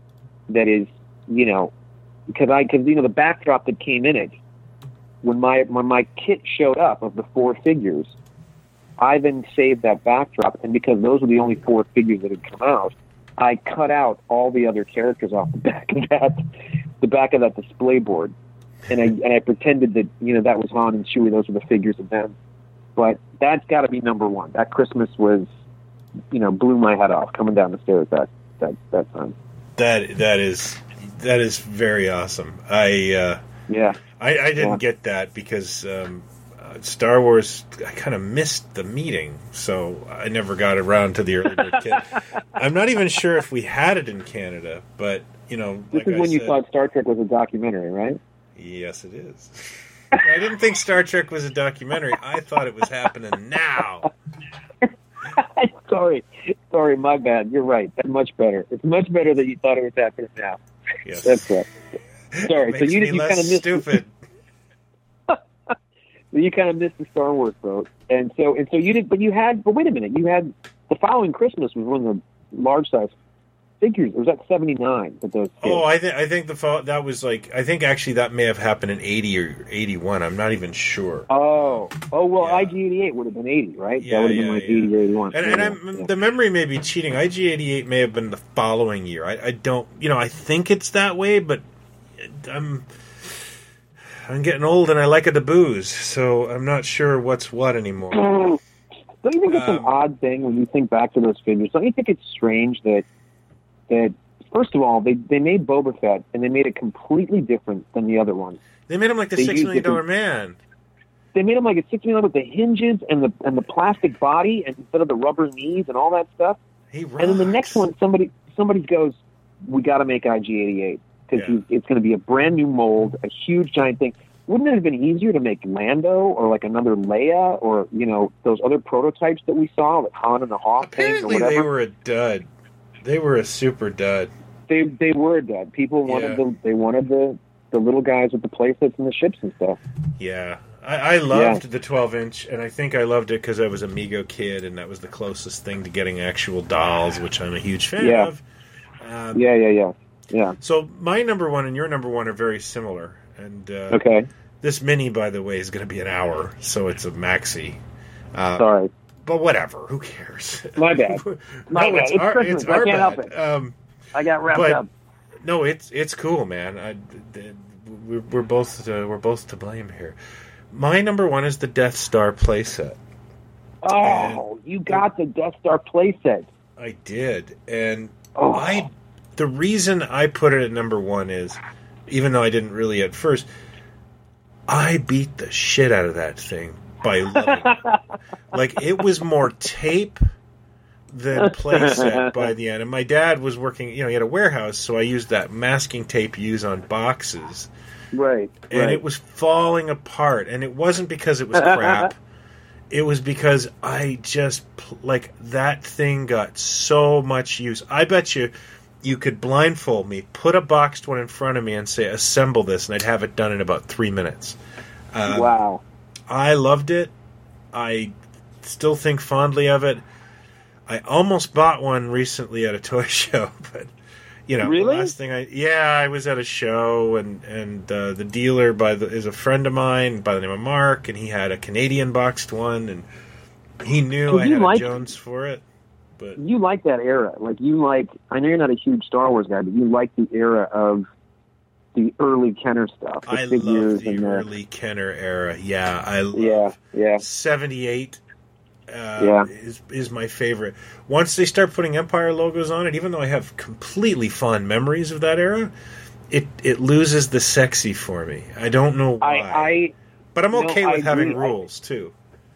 that is, because the backdrop that came in it, when my kit showed up of the 4 figures, I then saved that backdrop, and because those were the only 4 figures that had come out, I cut out all the other characters off the back of that display board, and I pretended that that was Han and Chewie. Those were the figures of them. But that's got to be number one. That Christmas was, blew my head off coming down the stairs that time. That is very awesome. I didn't get that because Star Wars, I kind of missed the meeting, so I never got around to the early bird kit. I'm not even sure if we had it in Canada, but this is when you thought Star Trek was a documentary, right? Yes, it is. I didn't think Star Trek was a documentary. I thought it was happening now. Sorry, my bad. You're right. That's much better. It's much better that you thought it was happening now. Yes, that's right. Sorry, so you kind of missed stupid. You kind of missed the Star Wars boat, and so you did. But wait a minute, you had the following Christmas was one of the large size figures. Or was that 79 that those? Oh, I think that was like, I think actually that may have happened in 80 or 81. I'm not even sure. Oh, well, yeah. IG-88 would have been 80, right? Yeah, that would have been like 80 or 81. And the memory may be cheating. IG-88 may have been the following year. I don't, I think it's that way, but I'm getting old and I like the booze, so I'm not sure what's what anymore. Don't you think it's an odd thing when you think back to those figures? Don't you think it's strange that first of all, they made Boba Fett and they made it completely different than the other ones. They made him like the $6 million man. They made him like a $6 million with the hinges and the plastic body and instead of the rubber knees and all that stuff. He rocks. And then the next one, somebody goes, we got to make IG-88 because it's going to be a brand new mold, a huge giant thing. Wouldn't it have been easier to make Lando or like another Leia or those other prototypes that we saw, like Han and the Hawk? Apparently, thing or they were a dud. They were a super dud. They were a dud. People wanted the little guys with the playsets and the ships and stuff. Yeah. I loved the 12-inch, and I think I loved it because I was a Mego kid, and that was the closest thing to getting actual dolls, which I'm a huge fan of. Yeah. So my number one and your number one are very similar. And okay. This mini, by the way, is going to be an hour, so it's a maxi. Sorry. But whatever, who cares? My bad. It's our bad. Help it. I got wrapped up. No, it's cool, man. We're both to blame here. My number one is the Death Star playset. Oh, you got the Death Star playset. I did, and the reason I put it at number one is, even though I didn't really at first, I beat the shit out of that thing. By loving it. Like, it was more tape than playset by the end. And my dad was working, he had a warehouse, so I used that masking tape you use on boxes. Right. And it was falling apart. And it wasn't because it was crap. It was because I just, that thing got so much use. I bet you could blindfold me, put a boxed one in front of me, and say, assemble this, and I'd have it done in about 3 minutes. Wow. I loved it. I still think fondly of it. I almost bought one recently at a toy show, but really? The last thing I was at a show and the dealer is a friend of mine by the name of Mark, and he had a Canadian boxed one, and he knew I had a Jones for it. But you like that era, I know you're not a huge Star Wars guy, but you like the era of the early Kenner stuff. I love the early Kenner era. Yeah, I love 78 is my favorite. Once they start putting Empire logos on it, even though I have completely fond memories of that era, it loses the sexy for me. I don't know why. But I'm okay with having rules, too.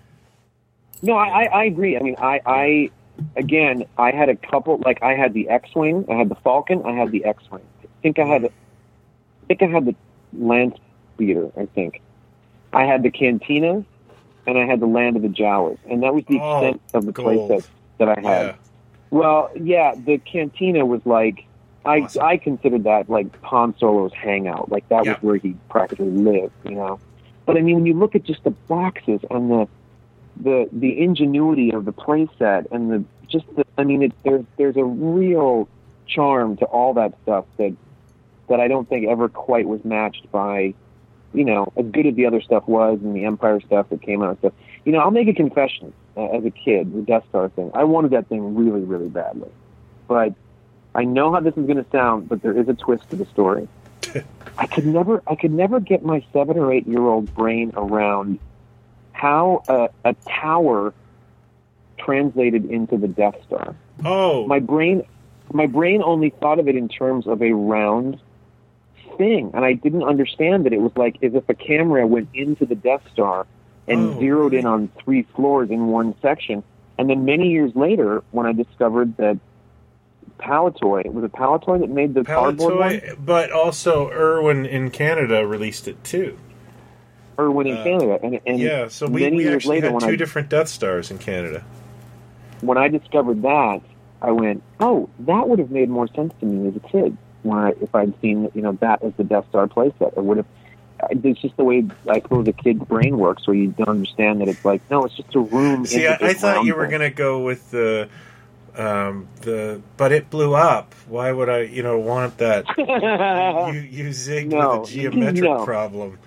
No, I agree. I mean, I had a couple, I had the X-Wing, I had the Falcon, I had the X-Wing. I think I had the Land Speeder, I think. I had the Cantina, and I had the Land of the Jawas. And that was the extent of the playset that I had. Yeah. Well, yeah, the Cantina was awesome. I considered that Han Solo's hangout. That was where he practically lived, But I mean, when you look at just the boxes and the ingenuity of the playset and there's a real charm to all that stuff that I don't think ever quite was matched by, as good as the other stuff was and the Empire stuff that came out and stuff. I'll make a confession. As a kid, the Death Star thing, I wanted that thing really, really badly. But I know how this is going to sound, but there is a twist to the story. I could never get my 7 or 8 year old brain around how a tower translated into the Death Star. Oh, my brain only thought of it in terms of a round thing, and I didn't understand that it was like as if a camera went into the Death Star and zeroed in on 3 floors in one section. And then many years later, when I discovered that Palitoy, was it Palitoy that made the cardboard one? But also Irwin in Canada released it too. Irwin in Canada. And yeah, so we actually had 2 different Death Stars in Canada. When I discovered that, I went, oh, that would have made more sense to me as a kid. If I'd seen, that as the Death Star playset, it would have. It's just the way I suppose a kid's brain works, where you don't understand that it's like, no, it's just a room. See, I thought you were going to go with the but it blew up. Why would I, want that? you zigged with a geometric problem.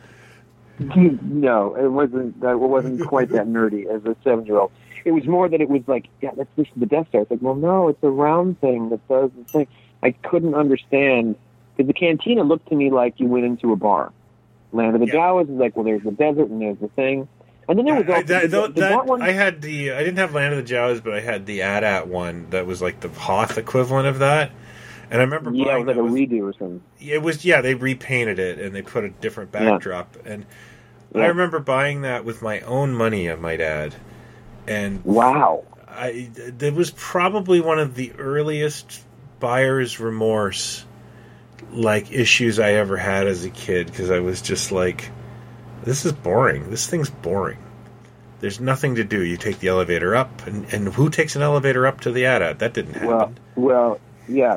No, it wasn't. It wasn't quite that nerdy as a 7-year-old. It was more that it was like, yeah, that's just the Death Star. It's like, well, no, it's a round thing that does the thing. I couldn't understand because the cantina looked to me like you went into a bar. Land of the Jawas is like, well, there's the desert and there's the thing. And then there was also that one. I didn't have Land of the Jawas, but I had the AT-AT one that was like the Hoth equivalent of that. And I remember buying it was like a redo or something. It was, they repainted it and they put a different backdrop. Yeah. And I remember buying that with my own money, I might add. And wow. It was probably one of the earliest buyer's remorse issues I ever had as a kid, because I was just like, this is boring. This thing's boring. There's nothing to do. You take the elevator up, and who takes an elevator up to the AT-AT? That didn't happen. Well, yeah.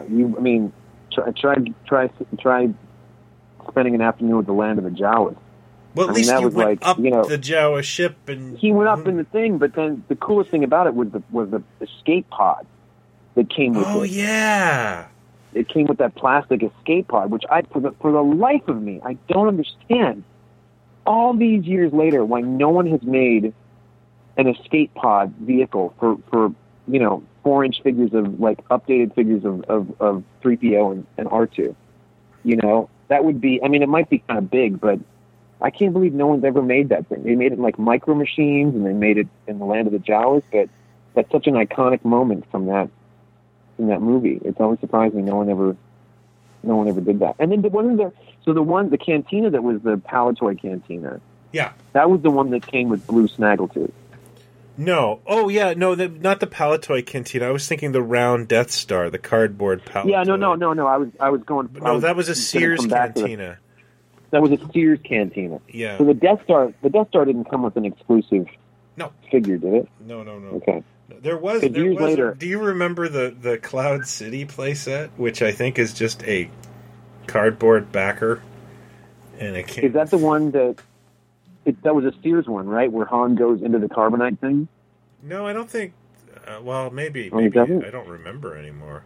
Try spending an afternoon with the Land of the Jawas. Well, at least you went up the Jawa ship, and he went up in the thing. But then the coolest thing about it was the escape pod that came with it. Oh yeah. It came with that plastic escape pod, which for the life of me, I don't understand. All these years later, why no one has made an escape pod vehicle for 4-inch figures of updated figures of 3PO and R2. That would be. I mean, it might be kind of big, but I can't believe no one's ever made that thing. They made it like Micro Machines, and they made it in the Land of the Jawas. But that's such an iconic moment from that movie. It's always surprised me no one ever did that. And then wasn't there? So the cantina that was the Palitoy cantina. Yeah, that was the one that came with blue snaggletooth. No, not the Palitoy cantina. I was thinking the round Death Star, the cardboard Palitoy. Yeah, no. I was going. No, that was a Sears cantina. That was a Sears cantina. Yeah. So the Death Star didn't come with an exclusive figure, did it? No. Okay. There was later. Do you remember the Cloud City playset, which I think is just a cardboard backer and a can? Is that the one that was a Sears one, right? Where Han goes into the carbonite thing? No, I don't think. Well, maybe I don't remember anymore.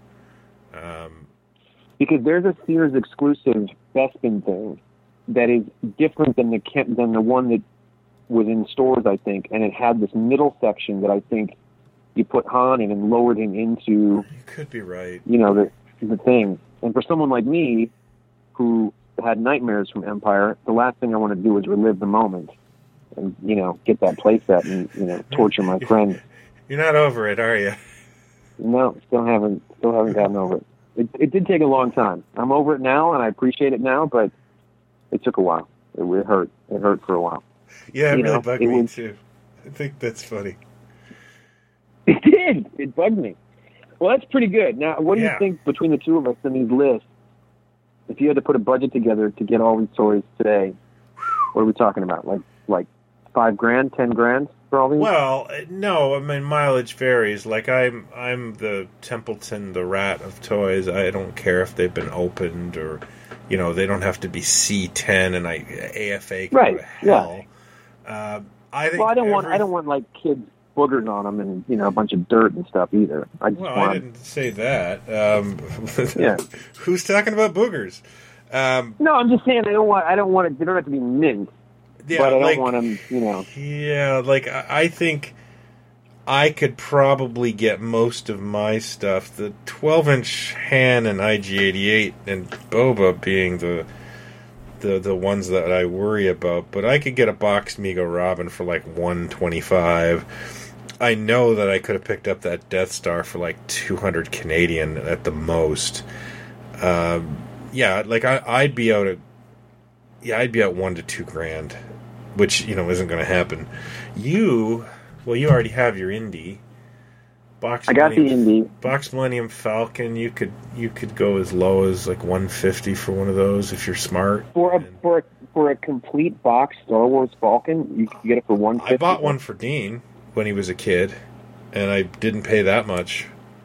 Because there's a Sears exclusive Bespin thing that is different than the one that was in stores, I think, and it had this middle section that I think you put Han in and lowered him into. You could be right. The thing. And for someone like me, who had nightmares from Empire, the last thing I want to do is relive the moment and get that playset and torture my friend. You're not over it, are you? No, still haven't gotten over it. It did take a long time. I'm over it now, and I appreciate it now, but it took a while. It hurt. It hurt for a while. Yeah, it really bugged me too. I think that's funny. It did. It bugged me. Well, that's pretty good. Now, what do you think between the two of us in these lists? If you had to put a budget together to get all these toys today, what are we talking about? Like $5,000, $10,000 for all these? Well, no. I mean, mileage varies. Like I'm the Templeton, the rat of toys. I don't care if they've been opened or, they don't have to be C10 and AFA can go to hell. Yeah. I don't want like kids boogers on them and, a bunch of dirt and stuff either. I didn't say that. Yeah. Who's talking about boogers? No, I'm just saying they don't want it. They don't have to be mint. Yeah, but I don't want them, Yeah, I think I could probably get most of my stuff. The 12-inch Han and IG-88 and Boba being the ones that I worry about. But I could get a boxed Mego Robin for like $125. I know that I could have picked up that Death Star for like 200 Canadian at the most. I'd be out at $1,000 to $2,000, which isn't going to happen. You already have your Indy. I got the Indy. Box Millennium Falcon. You could go as low as like $150 for one of those if you're smart. For a complete box Star Wars Falcon, you can get it for $150. I bought one for Dean when he was a kid, and I didn't pay that much.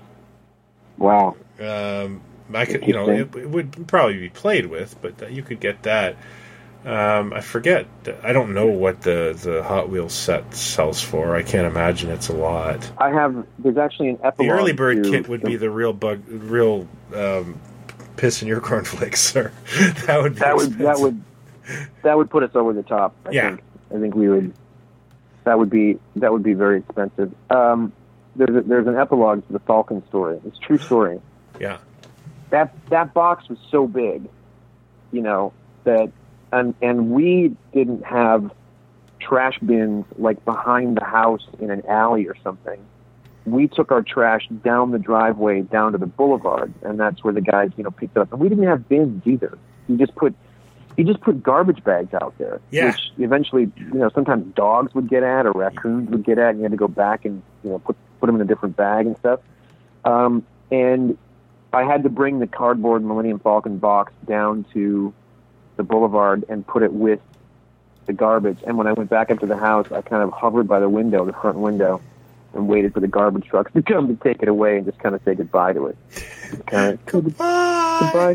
Wow. I could, it would probably be played with, but you could get that. I forget. I don't know what the Hot Wheels set sells for. I can't imagine it's a lot. There's actually an epilogue. The early bird kit would be the real piss in your cornflakes, sir. That would put us over the top. I think we would. That would be very expensive. There's an epilogue to the Falcon story. It's a true story. Yeah. That box was so big, that. And we didn't have trash bins like behind the house in an alley or something. We took our trash down the driveway down to the boulevard, and that's where the guys picked it up. And we didn't have bins either. You just put garbage bags out there, which eventually sometimes dogs would get at or raccoons would get at, and you had to go back and put them in a different bag and stuff. And I had to bring the cardboard Millennium Falcon box down to the boulevard and put it with the garbage. And when I went back up to the house, I kind of hovered by the front window, and waited for the garbage trucks to come to take it away and just kind of say goodbye to it. Goodbye,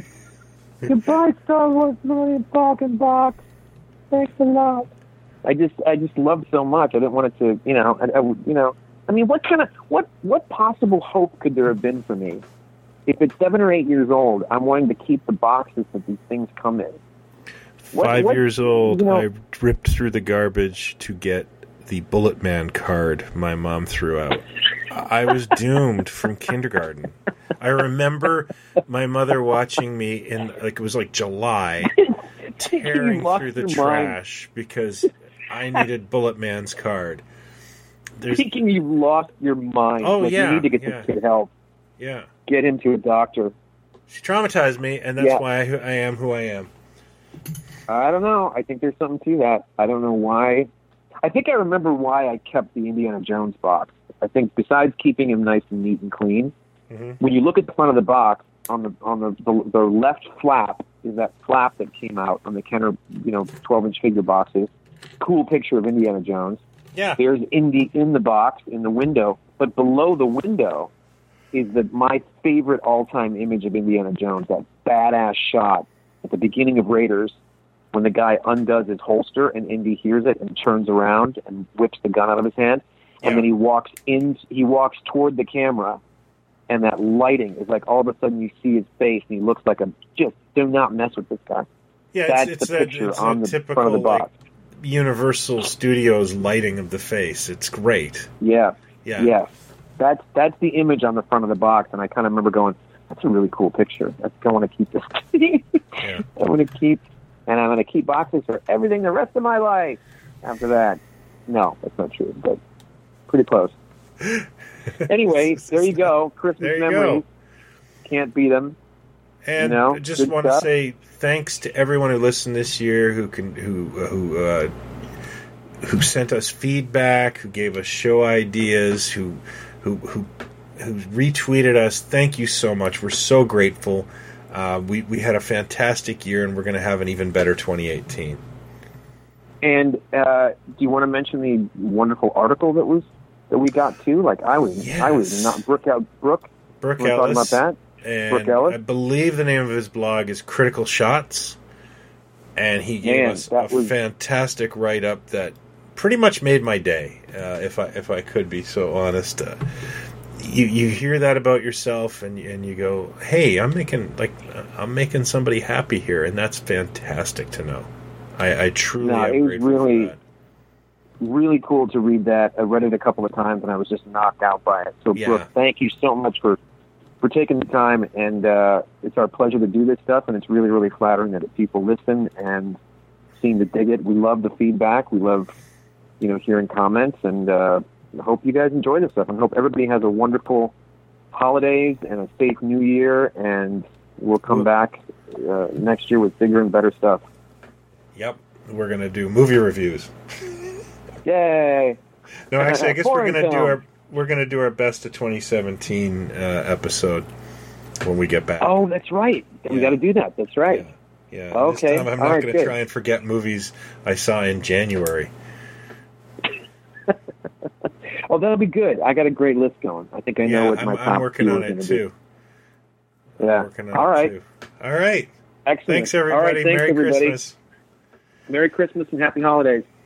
Star Wars Millennium Falcon box. Thanks a lot. I just loved so much. I didn't want it to, I mean, what possible hope could there have been for me? If it's 7 or 8 years old, I'm wanting to keep the boxes that these things come in. 5 years old, I ripped through the garbage to get the Bullet Man card my mom threw out. I was doomed from kindergarten. I remember my mother watching me it was like July, tearing through the trash because I needed Bullet Man's card. Thinking you've lost your mind. Oh, yeah. You need to get this kid help. Yeah. Get him to a doctor. She traumatized me, and that's why I am who I am. I don't know. I think there's something to that. I don't know why. I think I remember why I kept the Indiana Jones box. I think besides keeping him nice and neat and clean, when you look at the front of the box, on the left flap is that flap that came out on the Kenner 12-inch figure boxes. Cool picture of Indiana Jones. Yeah. There's Indy in the box in the window, but below the window is my favorite all-time image of Indiana Jones, that badass shot at the beginning of Raiders when the guy undoes his holster and Indy hears it and turns around and whips the gun out of his hand. And then he walks toward the camera, and that lighting is like all of a sudden you see his face and he looks like do not mess with this guy. Yeah, that's the picture on the front of the box. Universal Studios lighting of the face. It's great. Yeah. That's the image on the front of the box, and I kind of remember going, that's a really cool picture. I want to keep this. I'm going to keep boxes for everything the rest of my life. After that, no, that's not true, but pretty close. Anyway, there you go. Christmas memories. Can't beat them. And I just want to say thanks to everyone who listened this year, who sent us feedback, who gave us show ideas, who retweeted us. Thank you so much. We're so grateful. We had a fantastic year, and we're going to have an even better 2018. And do you want to mention the wonderful article that we got too? Like I was not Brooke Ellis. Talking about that. And Brooke Ellis? I believe the name of his blog is Critical Shots, and he gave us a fantastic write-up that pretty much made my day, if I could be so honest. You hear that about yourself, and you go, "Hey, I'm making somebody happy here," and that's fantastic to know. I truly am grateful for that. Really cool to read that. I read it a couple of times, and I was just knocked out by it. So, Brooke, thank you so much for taking the time, and it's our pleasure to do this stuff, and it's really, really flattering that people listen and seem to dig it. We love the feedback. We love, hearing comments, and I hope you guys enjoy this stuff, and hope everybody has a wonderful holidays and a safe new year, and we'll come back next year with bigger and better stuff. Yep. We're going to do movie reviews. Yay! No, actually, I guess we're going to do our best of 2017 episode when we get back. Oh, that's right. We got to do that. That's right. Yeah. Okay. This time I'm not going to try and forget movies I saw in January. Oh, that'll be good. I got a great list going. I think I know what my top I'm working on it too. Yeah. All right. All right. Excellent. Thanks, everybody. All right, thanks, Merry everybody. Christmas. Merry Christmas and happy holidays.